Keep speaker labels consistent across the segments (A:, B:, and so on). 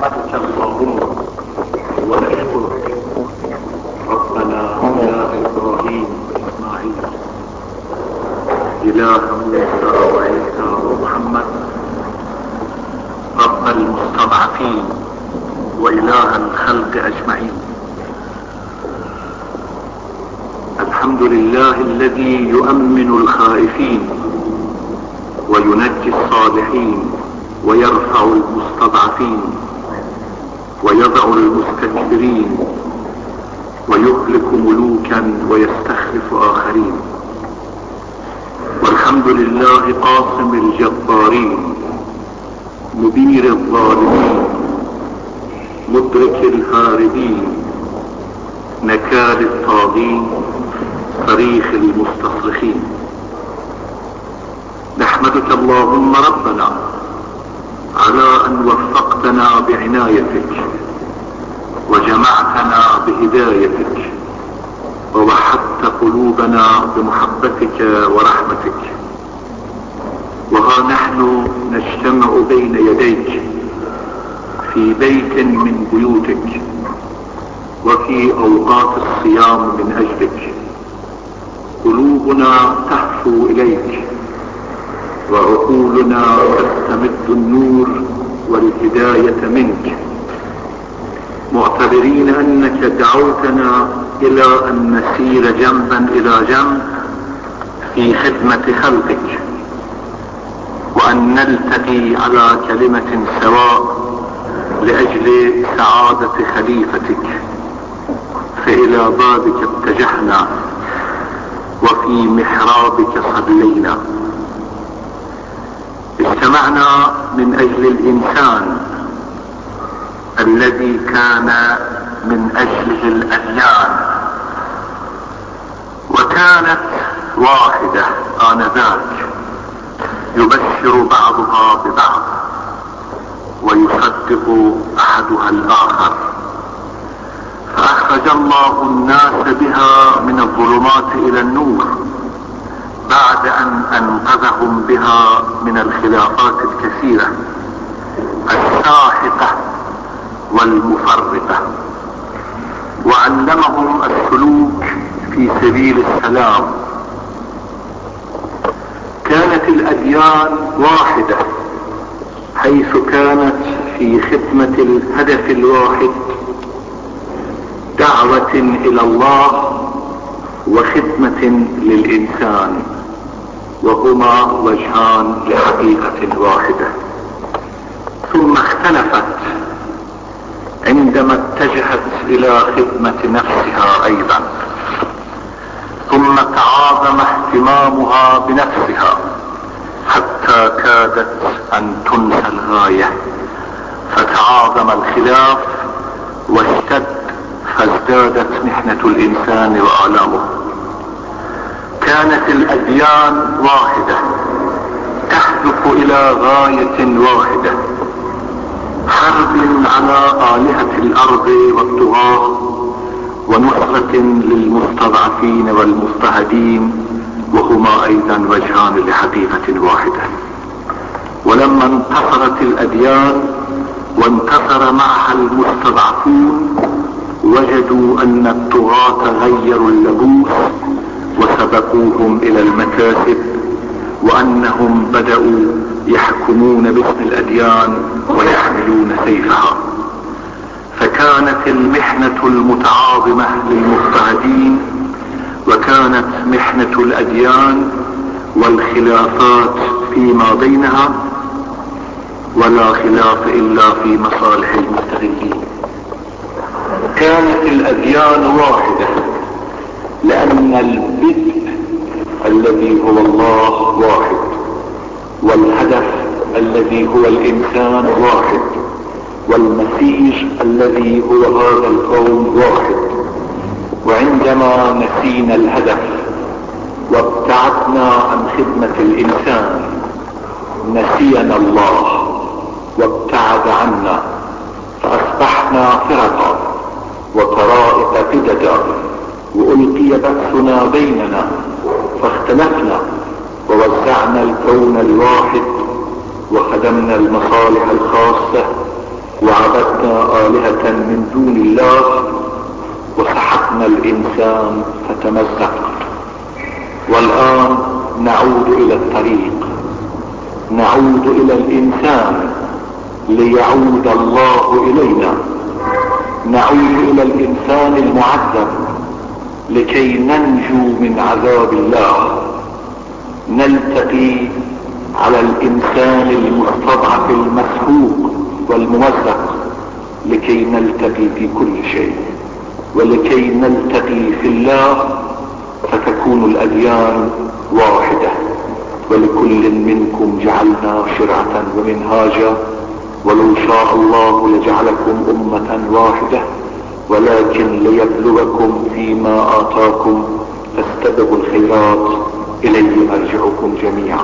A: نحمدك اللهم ونشكرك ربنا يا إبراهيم وإسماعيل إله موسى وعيسى ومحمد رب المستضعفين وإله الخلق أجمعين. الحمد لله الذي يؤمن الخائفين وينجي الصالحين ويرفع المستضعفين ويضع المستكبرين ويهلك ملوكا ويستخلف آخرين. والحمد لله قاصم الجبارين مدير الظالمين مدرك الهاربين نكال الطاغين صريخ المستصرخين. نحمدك اللهم ربنا على أن وفقتنا بعنايتك وجمعتنا بهدايتك ووحدت قلوبنا بمحبتك ورحمتك. وها نحن نجتمع بين يديك في بيت من بيوتك وفي أوقات الصيام من أجلك. قلوبنا تهفو إليك وعقولنا تستمد النور والهداية منك، معتبرين أنك دعوتنا إلى أن نسير جنبا إلى جنب في خدمة خلقك، وأن نلتقي على كلمة سواء لأجل سعادة خليفتك. فإلى بابك اتجهنا وفي محرابك صلينا. اجتمعنا من أجل الإنسان الذي كان من أجله الأديان، وكانت واحدة آنذاك يبشر بعضها ببعض ويصدق أحدها الآخر، فأخرج الله الناس بها من الظلمات إلى النور بعد أن أنقذهم بها من الخلافات الكثيرة الساحقة والمفرقة، وعلمهم السلوك في سبيل السلام. كانت الأديان واحدة حيث كانت في خدمة الهدف الواحد، دعوة إلى الله وخدمة للإنسان، وهما وجهان لحقيقة واحدة. ثم اختلفت عندما اتجهت إلى خدمة نفسها أيضا، ثم تعاظم اهتمامها بنفسها حتى كادت أن تنسى الغاية، فتعاظم الخلاف واشتد فازدادت محنة الإنسان وآلامه. كانت الأديان واحدة تهدف إلى غاية واحدة، حرب على آلهة الأرض والطغاة ونصرة للمستضعفين والمضطهدين، وهما أيضا وجهان لحقيقة واحدة. ولما انتصرت الأديان وانتصر معها المستضعفون، وجدوا أن الطغاة غيروا اللبوس وسبقوهم إلى المكاسب، وأنهم بدأوا يحكمون باسم الأديان ويحملون سيفها. فكانت المحنة المتعاظمة للمضطهدين، وكانت محنة الأديان والخلافات فيما بينها، ولا خلاف إلا في مصالح المستغلين. كانت الأديان واحدة لأن البدء الذي هو الله واحد، والهدف الذي هو الإنسان واحد، والمسير الذي هو هذا الكون واحد. وعندما نسينا الهدف وابتعدنا عن خدمة الإنسان، نسينا الله وابتعد عنا، فأصبحنا فرقا وطرائق قددا، وألقي بأسنا بيننا فاختلفنا، ووزعنا الكون الواحد وخدمنا المصالح الخاصة، وعبدنا وعبدنا آلهة من دون الله وسحقنا الإنسان فتمزق. والآن نعود إلى الطريق، نعود إلى الإنسان ليعود الله إلينا، نعود إلى الإنسان المعذب لكي ننجو من عذاب الله، نلتقي على الإنسان المستضعف المسحوق والممزق لكي نلتقي في كل شيء، ولكي نلتقي في الله فتكون الأديان واحدة، ولكل منكم جعلنا شرعة ومنهاجا ولو شاء الله لجعلكم أمة واحدة ولكن ليبلوكم فيما آتاكم فاستبقوا الخيرات إليه مرجعكم جميعا.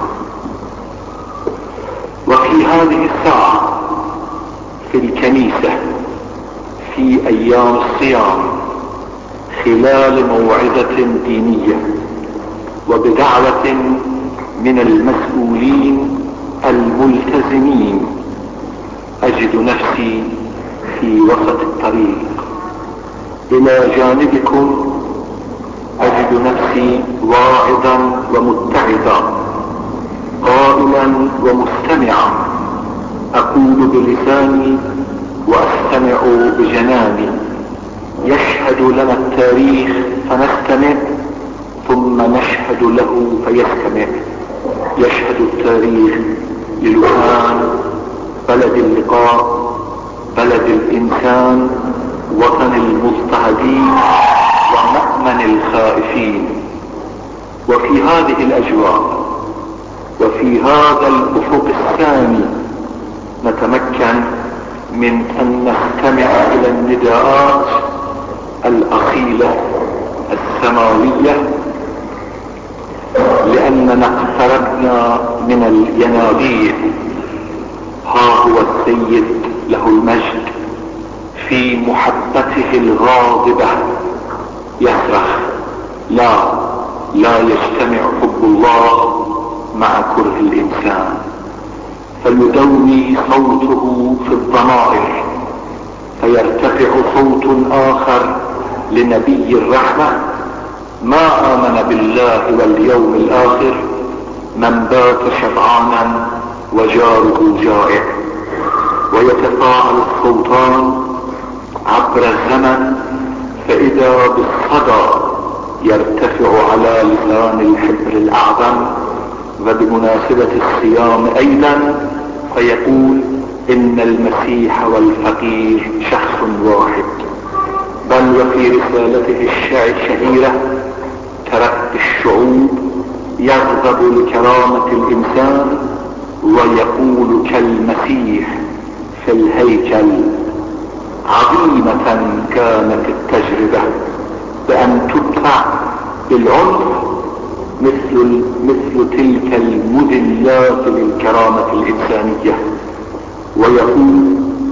A: وفي هذه الساعة في الكنيسة في أيام الصيام خلال موعظة دينية وبدعوة من المسؤولين الملتزمين أجد نفسي في وسط الطريق، إلى جانبكم أجد نفسي واعظا ومتعظا، قائلا ومستمعا، أقول بلساني وأستمع بجناني. يشهد لنا التاريخ فنستمع ثم نشهد له فيستمع. يشهد التاريخ للوهان، بلد اللقاء، بلد الإنسان، وطن المضطهدين ومأمن الخائفين. وفي هذه الأجواء وفي هذا الأفق الثاني نتمكن من أن نستمع إلى النداءات الأصيلة السماوية، لأننا اقتربنا من الينابيع. ها هو السيد له المجد في محبته الغاضبة يصرخ: لا يجتمع حب الله مع كره الإنسان. فيدوي صوته في الضمائر، فيرتفع صوت آخر لنبي الرحمة: ما آمن بالله واليوم الآخر من بات شبعانا وجاره جائع. ويتفاعل الصوتان عبر الزمن، فإذا بالصدى يرتفع على لسان الحبر الأعظم وبمناسبة الصيام أيضا فيقول إن المسيح والفقير شخص واحد. بل وفي رسالته الشهيرة تركت الشعوب يغضب لكرامة الإنسان ويقول كالمسيح في الهيكل: عظيمة كانت التجربة بأن تدفع بالعنف مثل تلك المذلات للكرامة الإنسانية. ويقول: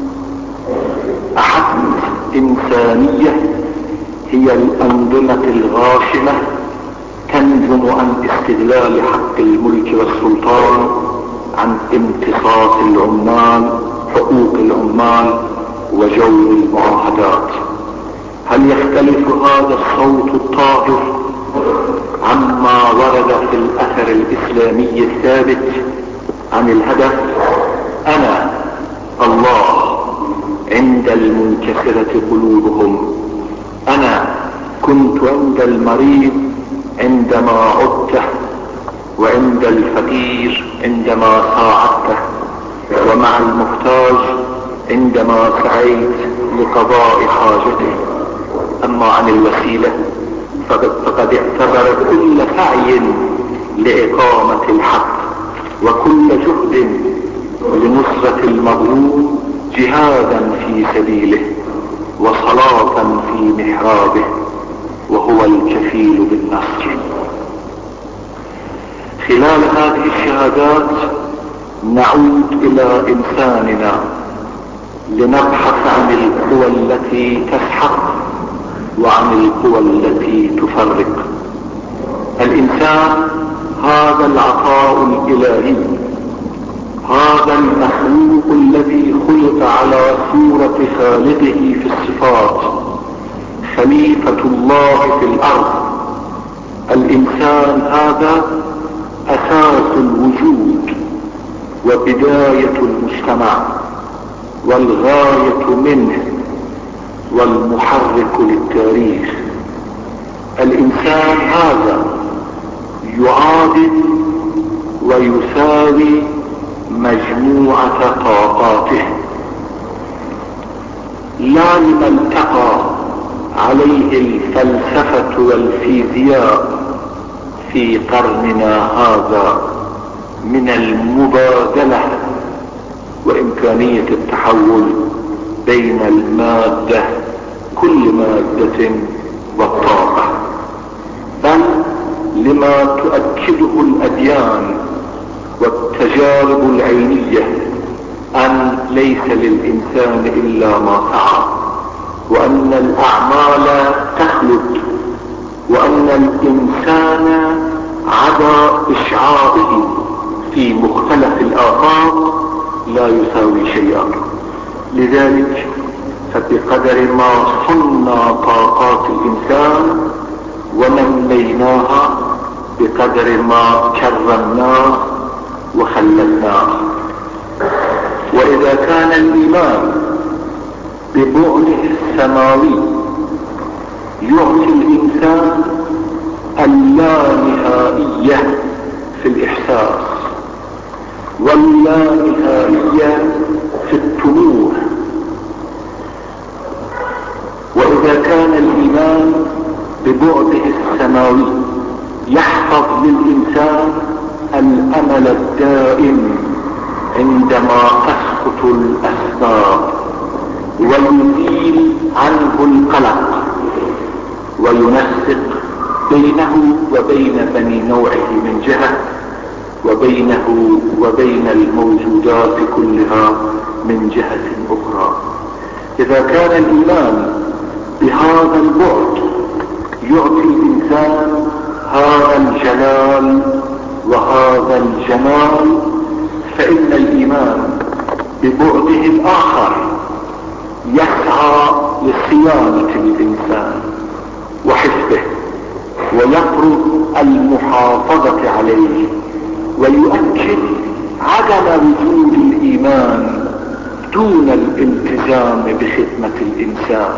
A: أحد إنسانية هي الأنظمة الغاشمة تنجم عن استغلال حق الملك والسلطان، عن امتصاص العمال، حقوق العمال، وجور المعاهدات. هل يختلف هذا الصوت الطاهر عما ورد في الأثر الإسلامي الثابت عن الهدف؟ أنا الله عند المنكسرة قلوبهم، أنا كنت عند المريض عندما عدته، وعند الفقير عندما ساعدته، ومع المحتاج عندما سعيت لقضاء حاجته. أما عن الوسيلة فقد اعتبر كل سعي لإقامة الحق وكل جهد لنصرة المظلوم جهادا في سبيله وصلاة في محرابه، وهو الكفيل بالنصر. خلال هذه الشهادات نعود إلى إنساننا لنبحث عن القوى التي تسحق وعن القوى التي تفرق. الإنسان هذا العطاء الإلهي
B: هذا المخلوق الذي خلق على صورة خالقه في الصفات، خليفة الله في الأرض. الإنسان هذا أساس الوجود وبداية المجتمع والغاية منه والمحرك للتاريخ. الإنسان هذا يعادل ويساوي مجموعة طاقاته، لا لما التقى عليه الفلسفة والفيزياء في قرننا هذا من المبادلة وإمكانية التحول بين المادة، كل مادة والطاقة، بل لما تؤكده الأديان والتجارب العينية أن ليس للإنسان إلا ما سعى، وأن الأعمال تخلد، وأن الإنسان عدا إشعاعه في مختلف الآفاق لا يساوي شيئا. لذلك فبقدر ما صنع طاقات الإنسان ونميناها بقدر ما كرمناه وخلدناه. وإذا كان الإيمان ببعده السماوي يعطي الإنسان اللانهائية في الإحساس واللانهائية في الطموح، وإذا كان الإيمان ببعده السماوي يحفظ للإنسان الأمل الدائم عندما تسقط الأسباب، ويزيل عنه القلق، وينسق بينه وبين بني نوعه من جهة، وبينه وبين الموجودات كلها من جهة أخرى. إذا كان الإيمان بهذا البعد يعطي الإنسان هذا الجلال وهذا الجمال، فإن الإيمان ببعده الآخر يسعى لصيانة الإنسان وحفظه، ويطلب المحافظة عليه، ويؤكد عدم وجود الإيمان دون الالتزام بخدمة الإنسان.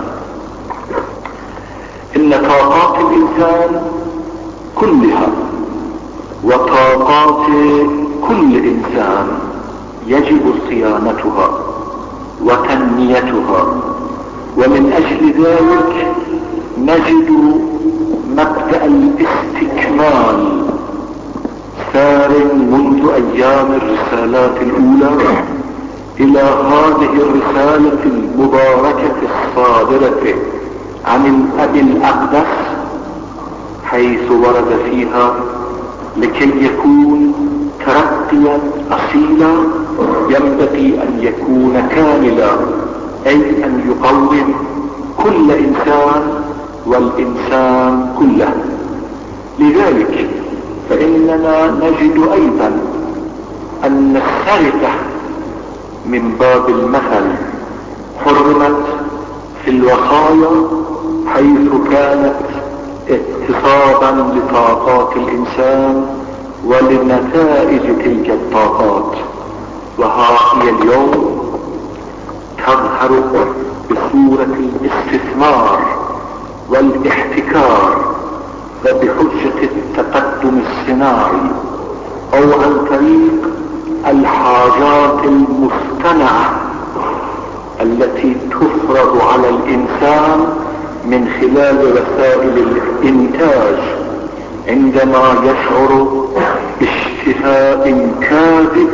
B: إن طاقات الإنسان كلها وطاقات كل إنسان يجب صيانتها وتنميتها، ومن أجل ذلك نجد مبدأ الاستكمال سار منذ أيام الرسالات الأولى إلى هذه الرسالة المباركة الصادرة عن الأب الأقدس، حيث ورد فيها لكي يكون ترقيا أصيلا ينبغي أن يكون كاملا، أي أن يقوم كل إنسان والإنسان كله. لذلك فإننا نجد أيضا أن السرقة من باب المثل حرمت في الوصايا، حيث كانت اقتصادا لطاقات الإنسان ولنتائج تلك الطاقات. وها هي اليوم تظهر بصورة الاستثمار والاحتكار وبحجة التقدم الصناعي، أو عن طريق الحاجات المصطنعة التي تفرض على الإنسان من خلال وسائل الإنتاج، عندما يشعر باشتهاء كاذب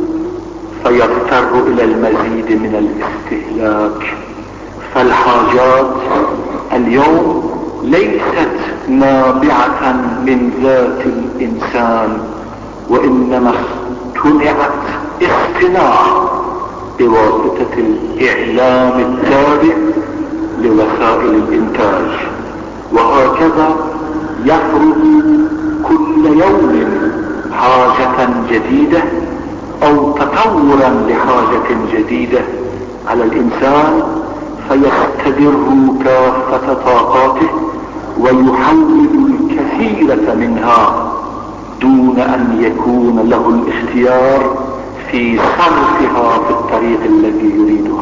B: فيضطر إلى المزيد من الاستهلاك. فالحاجات اليوم ليست نابعة من ذات الإنسان، وإنما اصطنعت اصطناع بواسطة الإعلام التابع لوسائل الإنتاج. وهكذا يفرض كل يوم حاجة جديدة او تطورا لحاجة جديدة على الانسان فيستدر كافة طاقاته ويحول الكثير منها دون ان يكون له الاختيار في صرفها في الطريق الذي يريدها.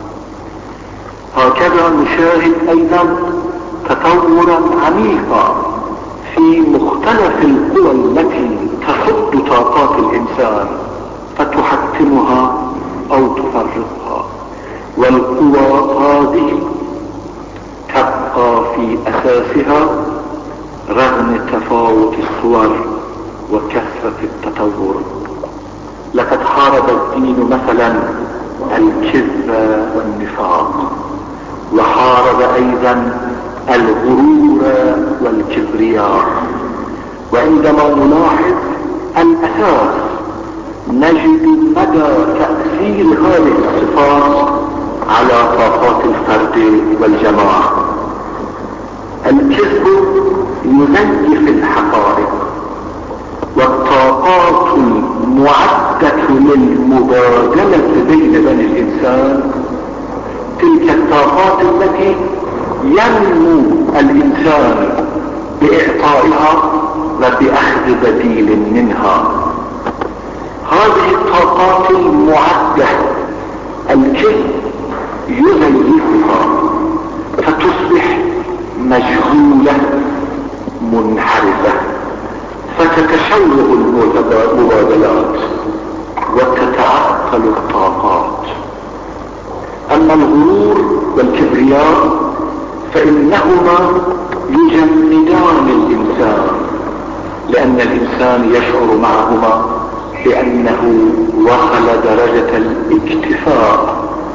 B: هكذا نشاهد ايضا تطورا عميقا في مختلف القوى التي تصد طاقات الانسان فتحتمها او تفرقها، والقوى هذه تبقى في اساسها رغم تفاوت الصور وكثرة التطور. لقد حارب الدين مثلا الكذب والنفاق، وحارب ايضا الغرور والكبرياء. وعندما نلاحظ الاساس نجد مدى تأثير هذه الصفات على طاقات الفرد والجماعة. الكذب يزيف الحقائق، والطاقات المعدة للمبادلة بين بني الإنسان تلك الطاقات التي ينمو الإنسان بإعطائها وبأخذ بديل منها. هذه الطاقات المعدة الكذب يزيفها فتصبح مجهولة منحرفة، فتتشوه المبادلات وتتعطل الطاقات. اما الغرور والكبرياء فانهما يجمدان الانسان، لان الانسان يشعر معهما بانه وصل درجة الاكتفاء،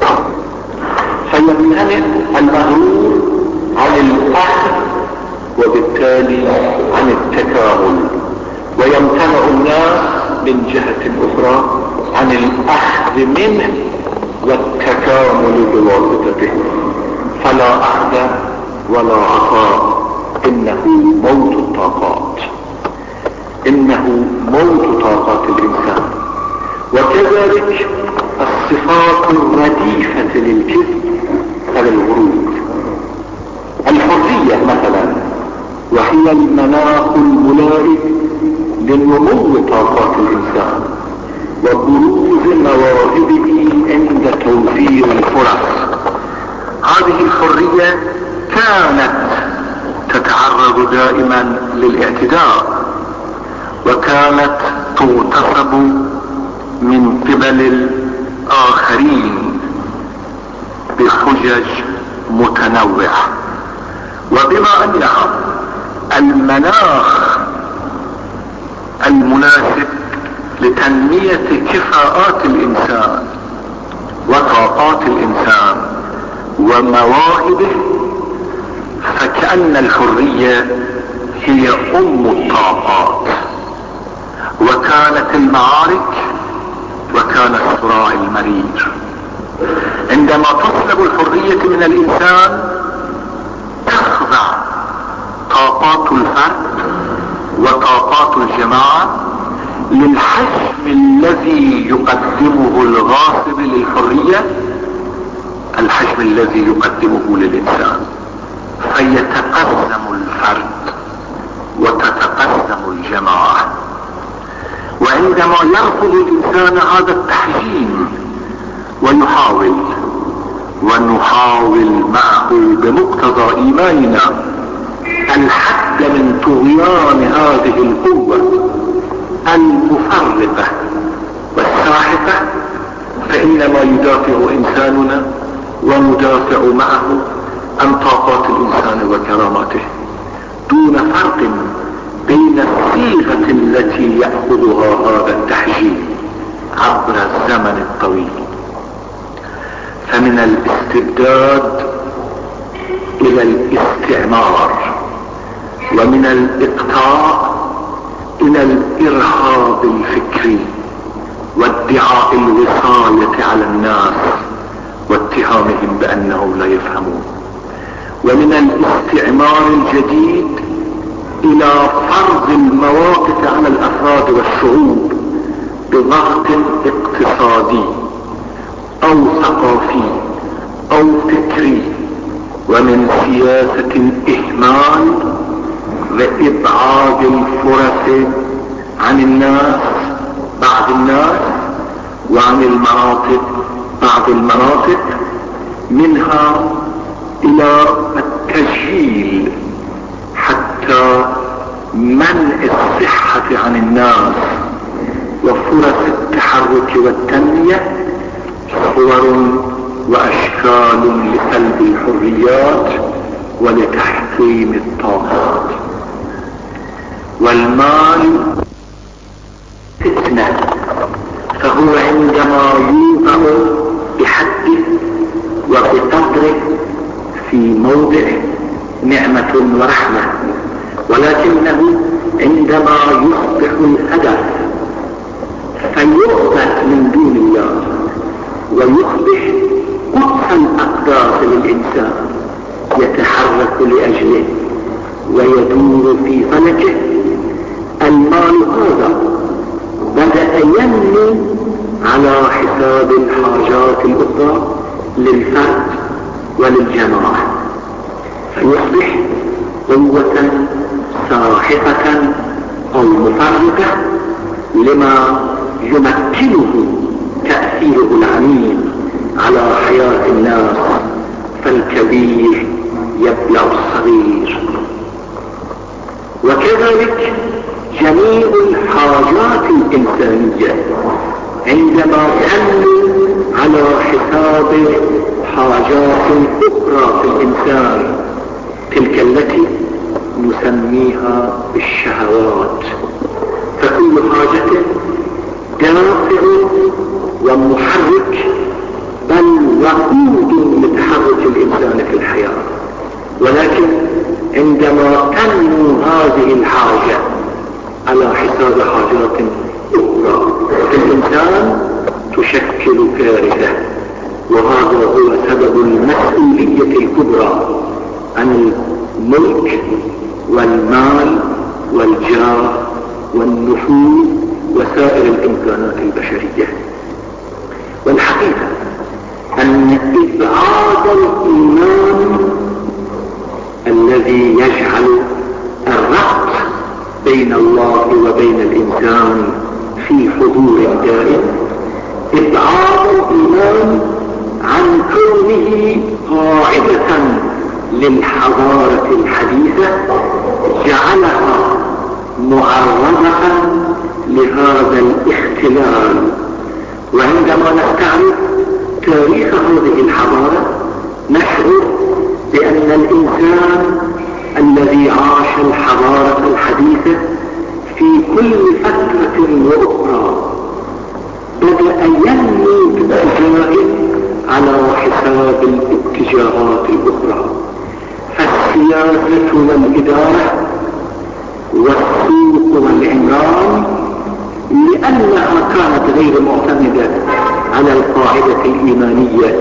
B: فيمتنع المغرور عن الاخذ وبالتالي عن التكامل، ويمتنع الناس من جهة اخرى عن الاخذ منه والتكامل بواسطته، فلا اخذ ولا عطاء. انه موت الطاقات، انه موت طاقات الانسان. وكذلك الصفات الرديفة للكذب كالغرور. الحرية مثلا وهي المناخ الملائم لنمو طاقات الانسان وبروز مواهبه عند توفير الفرص.
A: هذه الحرية كانت تتعرض دائما للاعتداء، وكانت تغتصب من قبل الآخرين بحجج متنوعة. وبما أنها المناخ المناسب لتنمية كفاءات الإنسان وطاقات الإنسان ومواهبه، فكأن الحرية هي أم الطاقات. وكانت المعارك وكان الصراع المرير. عندما تسلب الحرية من الإنسان تخضع طاقات الفرد وطاقات الجماعة للحجم الذي يقدمه الغاصب للحرية، الحجم الذي يقدمه للإنسان، فيتقسم الفرد وتتقسم الجماعة. وعندما يرفض الإنسان هذا التحجيم ونحاول معه بمقتضى إيماننا الحد من طغيان هذه القوة المفرقة والساحقة، فإنما يدافع إنساننا وندافع معه عن طاقات الإنسان وكراماته، دون فرق بين الصيغة التي يأخذها هذا التحجيم عبر الزمن الطويل. فمن الاستبداد إلى الاستعمار، ومن الإقطاع إلى الإرهاب الفكري وادعاء الوصاية على الناس واتهامهم بأنهم لا يفهمون، ومن الاستعمار الجديد إلى فرض المواقف على الأفراد والشعوب
B: بضغط اقتصادي او ثقافي او فكري، ومن سياسة الاهمال وابعاد الفرص عن الناس بعض الناس وعن المناطق بعض المناطق، منها الى التجهيل حتى منع الصحة عن الناس وفرص التحرك والتنمية، صور واشكال لسلب الحريات ولتحطيم الطاقات. والمال فتنة، فهو عندما يوضع بحده وبقدره في موضع نعمة ورحمة، ولكنه عندما يصبح الهدف فيعبد من دون الله ويصبح قدس الأقداس للإنسان يتحرك لأجله ويدور في فلكه، المال هذا بدأ ينمو على حساب الحاجات الأخرى للفرد وللجماعة، فيصبح قوة ساحقة أو مفرقة لما يمكنه تأثيره العميق على حياة الناس، فالكبير يبلع الصغير. وكذلك جميع الحاجات الإنسانية عندما تنمو على حساب حاجات أخرى في الإنسان، تلك التي نسميها الشهوات، فكل حاجة دافع ومحرك بل وقود لتحرك الإنسان في الحياة. ولكن عندما تنمو هذه الحاجة على حساب حاجات أخرى في الإنسان تشكل كارثة، وهذا هو سبب المسؤولية الكبرى عن الملك والمال والجاه والنفوذ وسائر الإمكانات البشرية. والحقيقة أن إبعاد الإيمان الذي يجعل الربط بين الله وبين الإنسان في حضور دائم، إبعاد الإيمان عن كونه قاعدة للحضارة الحديثة جعلها معرضة لهذا الاختلال. وعندما نستعرض تاريخ هذه الحضارة نشعر بأن الإنسان الذي عاش الحضارة الحديثة في كل فترة وأخرى بدأ ينمو باتجاه على حساب الاتجاهات الأخرى، فالسياسة والإدارة والسوق والعمران لأنها كانت غير معتمدة على القاعدة الإيمانية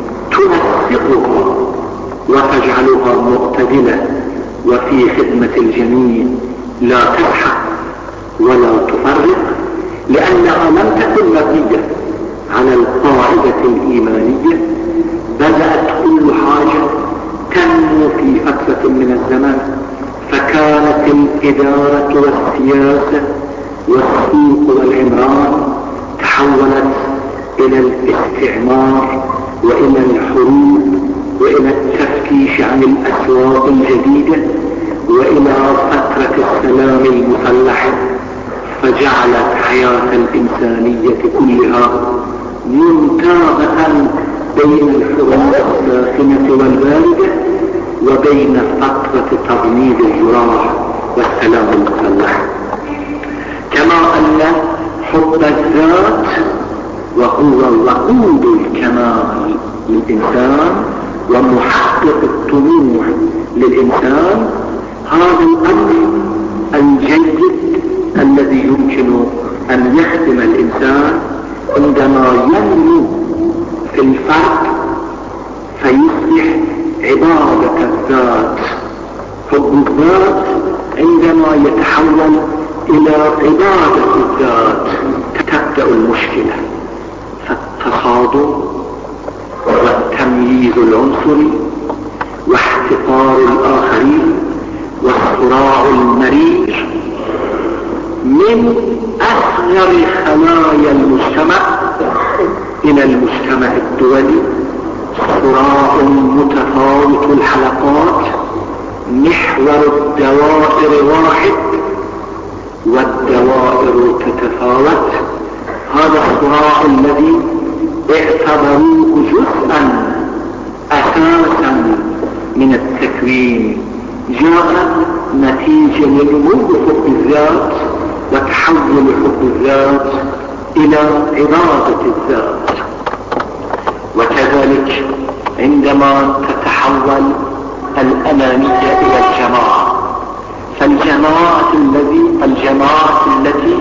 B: تنسقها وتجعلها معتدلة وفي خدمة الجميع لا تسحق ولا تفرق، لأنها لم تكن مبنية على القاعدة الإيمانية. بدأت كل حاجة تنمو في فترة من الزمن، فكانت الإدارة والسياسة والسوق والعمران تحولت إلى الاستعمار وإلى الحروب وإلى التفتيش عن الأسواق الجديدة وإلى فترة السلام المسلح، فجعلت حياة الإنسانية كلها ممتازة بين الحروب الساخنة والباردة وبين فترة تضميد الجراح والسلام المسلح. كما أن حب الذات وهو وقود الكمال للإنسان ومحقق الطموح للإنسان، هذا الأمر الجيد الذي يمكن أن يخدم الإنسان عندما ينمو في الفرد فيصبح عبادة الذات. حب الذات عندما يتحول إلى عبادة الذات تبدأ المشكلة. فالتصادم والتمييز العنصري واحتقار الآخرين والصراع المرير من أصغر خلايا المجتمع إلى المجتمع الدولي، صراع متفاوت الحلقات، محور الدوائر واحد والدوائر تتفاوت. هذا الصراع الذي اعتبروه جزءا أساسا من التكوين جاء نتيجة لنمو حب الذات وتحول حب الذات إلى عبادة الذات. وكذلك عندما تتحول الأنانية إلى الجماعة، فالجماعة التي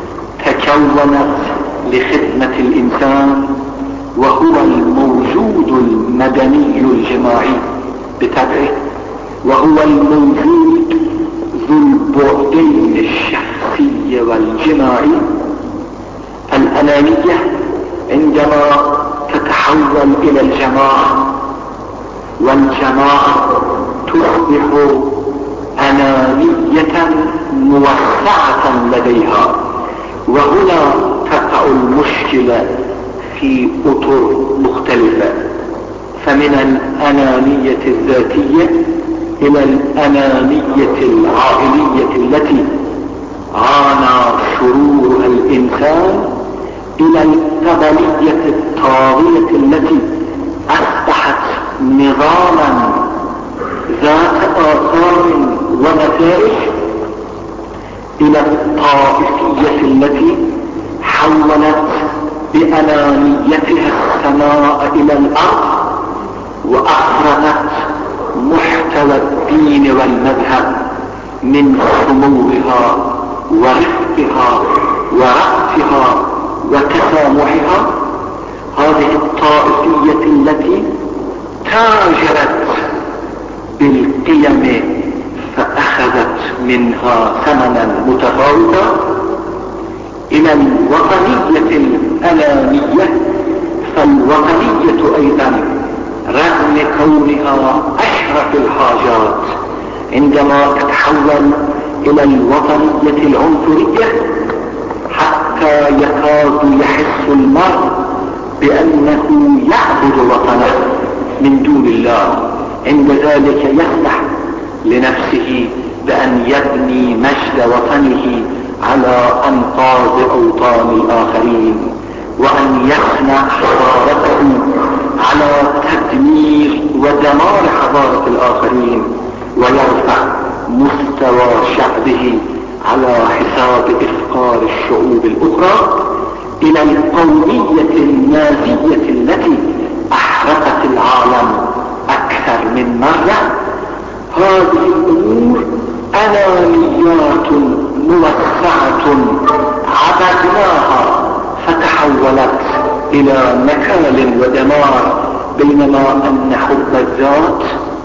B: تكونت لخدمة الإنسان وهو الموجود المدني الجماعي بطبعه، وهو الموجود ذو البعدين الشخصي والجماعي. الأنانية عندما تتحول إلى الجماعة، والجماعة تصبح أنانية موسعة لديها، وهنا تقع المشكلة في أطر مختلفة. فمن الأنانية الذاتية إلى الأنانية العائلية التي عانى شرورها الإنسان، إلى القبلية الطاغية التي أصبحت نظاما ذات آثار ونتائج، إلى الطائفية التي حولت بأنانيتها السماء إلى الأرض وأخرجت محتوى الدين والمذهب من سموها ورفقها ورأسها وتسامحها. هذه الطائفية التي تاجرت بالقيم فأخذت منها ثمنا متفاوتا، إلى الوطنية الأنانية. فالوطنية أيضا رغم كونها أشرف الحاجات، عندما تتحول إلى الوطنية العنصرية حتى يكاد يحس المرء بأنه يعبد وطنه من دون الله، عند ذلك يسمح لنفسه بأن يبني مجد وطنه على أنقاض أوطان الآخرين، وأن يصنع حضارته على تدمير ودمار حضارة الآخرين، ويرفع مستوى شعبه على حساب إفقار الشعوب الأخرى، إلى القومية النازية التي أحرقت العالم أكثر من مرة. هذه الأمور أنانيات موسعة عبدناها فتحولت إلى نكال ودمار، بينما أن حب الذات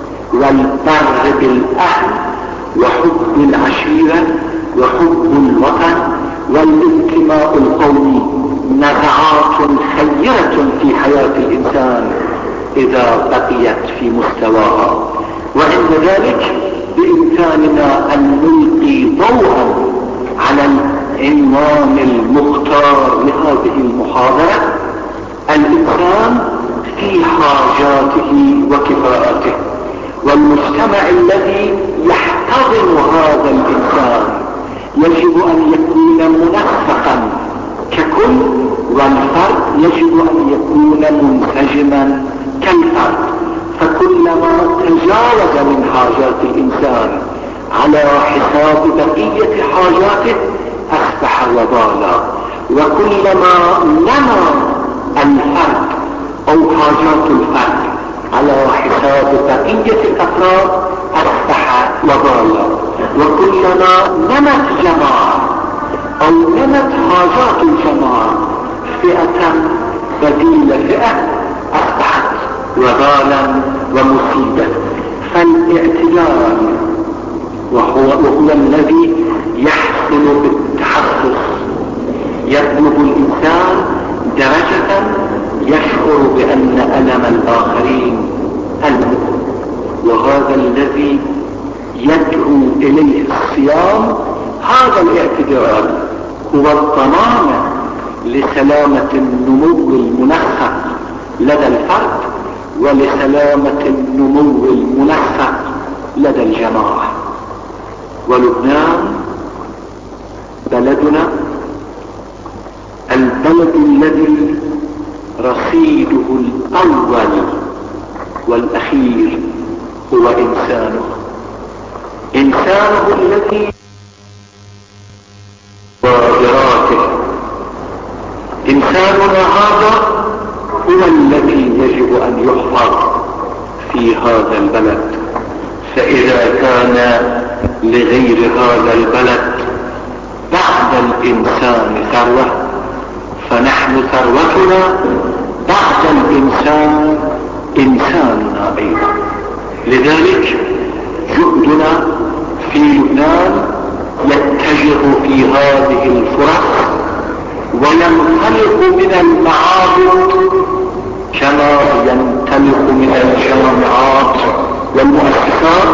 B: والبر بالأهل وحب العشيرة وحب الوطن والانتماء القومي نزعات خيرة في حياة الإنسان إذا بقيت في مستواها. وعند ذلك بإمكاننا أن نلقي ضوءا على العنوان المختار لهذه المحاضرة: الإنسان في حاجاته وكفاءاته، والمجتمع الذي يحتضن هذا الإنسان يجب أن يكون منسقا ككل، والفرد يجب أن يكون منسجما كالفرد. فكلما تجاوز من حاجات الإنسان على حساب بقية حاجاته أصبح وبالا، وكلما نمى الفرد أو حاجات الفرد على حساب بقية الأفراد أصبح وبالا، وكلما نمت جماعة أو نمت حاجات الجماعة فئة بديل فئة أصبحت وبالا ومصيبة. فالاعتدال وهو الذي يحصل بالتحسس، يبلغ الإنسان درجة يشعر بأن ألم الآخرين ألم. وهذا الذي يدعو إليه الصيام، هذا الاعتدال هو الضمان لسلامة النمو المنسق لدى الفرد ولسلامة النمو المنسق لدى الجماعة. ولبنان بلدنا البلد الذي رصيده الأول والأخير هو إنسانه الذي وإراته. إنساننا هذا هو الذي يجب أن يحفظ في هذا البلد. فإذا كان لغير هذا البلد بعد الإنسان ثروة، فنحن ثروتنا بعد الإنسان إنساننا أيضا. لذلك جهدنا في لبنان يتجه في هذه الفرص وينطلق من المعابد كما ينطلق من الجامعات والمؤسسات.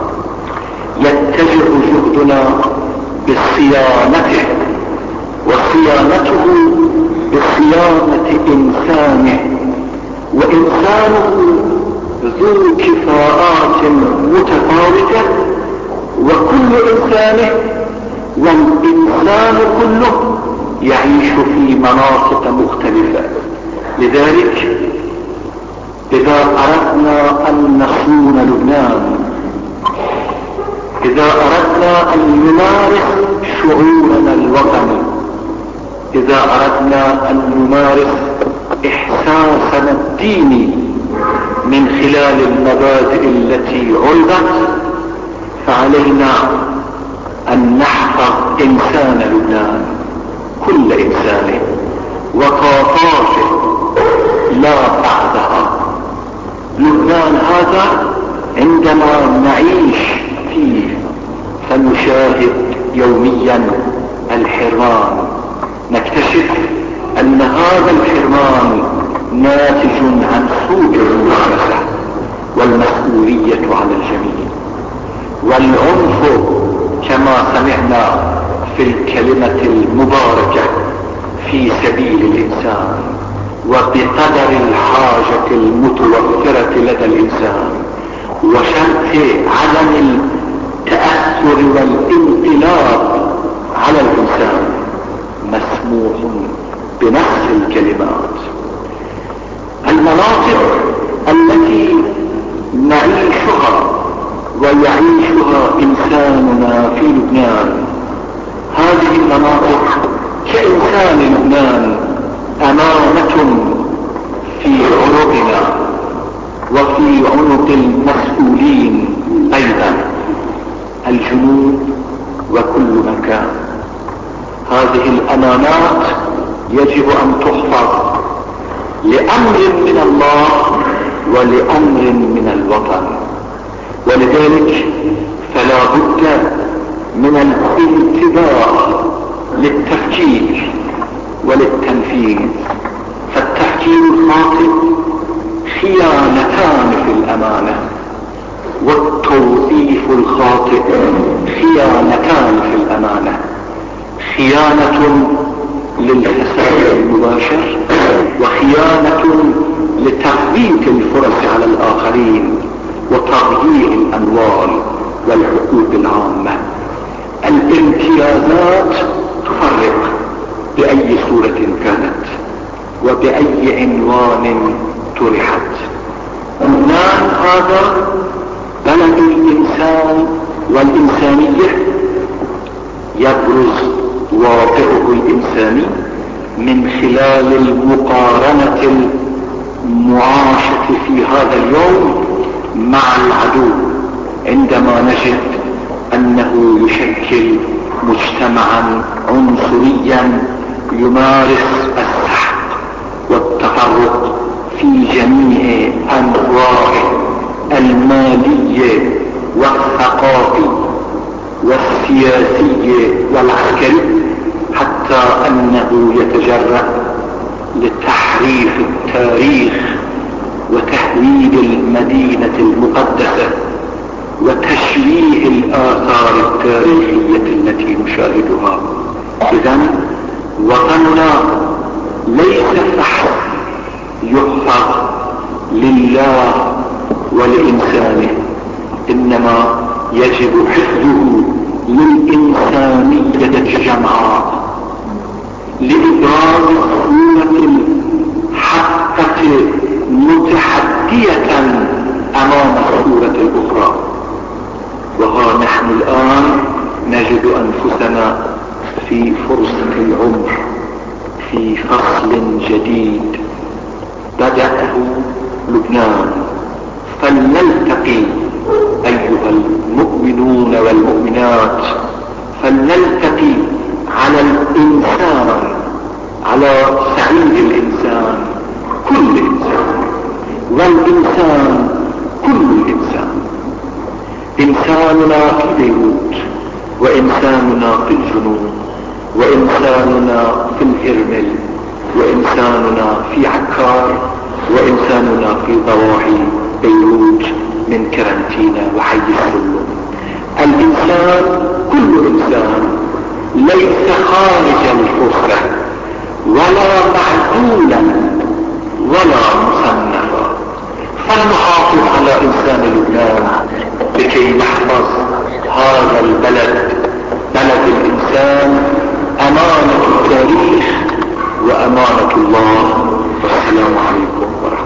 B: يتجه جهدنا بصيانته، وصيانته بصيانة إنسانه، وإنسانه ذو كفاءات متفاوتة، وكل إنسانه والإنسان كله يعيش في مناطق مختلفة. لذلك إذا أردنا أن نصون لبنان، إذا أردنا أن نمارس شعورنا الوطني، إذا أردنا أن نمارس إحساسنا الديني من خلال المبادئ التي عرضت، فعلينا أن نحفظ إنسان لبنان، كل إنسانه وطاقاته لا بعدها. لبنان هذا عندما نعيش فيه فنشاهد يوميا الحرمان، نكتشف أن هذا الحرمان ناتج عن سوء الممارسة، والمسؤولية على الجميع. والعنف كما سمعنا في الكلمة المباركة في سبيل الإنسان وبقدر الحاجة المتوفرة لدى الإنسان وشرط عدم التأثر والانقلاب على الإنسان مسموح بنفس الكلمات. المناطق التي نعيشها ويعيشها إنساننا في لبنان، هذه المناطق كإنسان لبنان أمانة في عنقنا وفي عنق المسؤولين أيضا، الجنوب وكل مكان. هذه الأمانات يجب أن تحفظ لأمر من الله ولأمر من الوطن. ولذلك فلا بد من الانتباه للتفكير وللتنفيذ. فالتفكير الخاطئ خيانتان في الأمانة، والتوظيف الخاطئ خيانتان في الأمانة، خيانة للحساب المباشر وخيانة لتضييق الفرص على الآخرين وتضييع الأموال والحقوق العامة. الامتيازات تفرق بأي صورة كانت وبأي عنوان طرحت. لبنان هذا بلد الإنسان والإنسانية، يبرز واقعه الإنساني من خلال المقارنة المعاشة في هذا اليوم مع العدو، عندما نجد أنه يشكل مجتمعا عنصريا يمارس السحق والتفرق في جميع أنواعه المالية والثقافي والسياسي والعسكري. حتى انه يتجرأ لتحريف التاريخ وتهويد المدينة المقدسة وتشويه الآثار التاريخية التي نشاهدها. إذن وطننا ليس فحسب يحفظ لله ولإنسانه، إنما يجب حفظه للإنسانية الجمعاء لإبراز الصورة الحقة متحدية أمام الصورة الأخرى. وها نحن الآن نجد أنفسنا في فرصة العمر، في فصل جديد بدأه لبنان. فلنلتقي أيها المؤمنون والمؤمنات، فلنلتقي على الإنسان، على سعيد الإنسان، كل إنسان، والإنسان كل الإنسان. إنساننا في بيروت، وإنساننا في الجنوب، وإنساننا في الهرمل، وإنساننا في عكار، وإنساننا في ضواحي بيروت من كرنتينا وحي السلم. الإنسان كل إنسان ليس خارج الفصلة ولا معدولا ولا مصنفا. فلنحافظ على إنسان لبنان لكي نحفظ هذا البلد، بلد الإنسان، أمانة التاريخ وأمانة الله. والسلام عليكم ورحمة الله.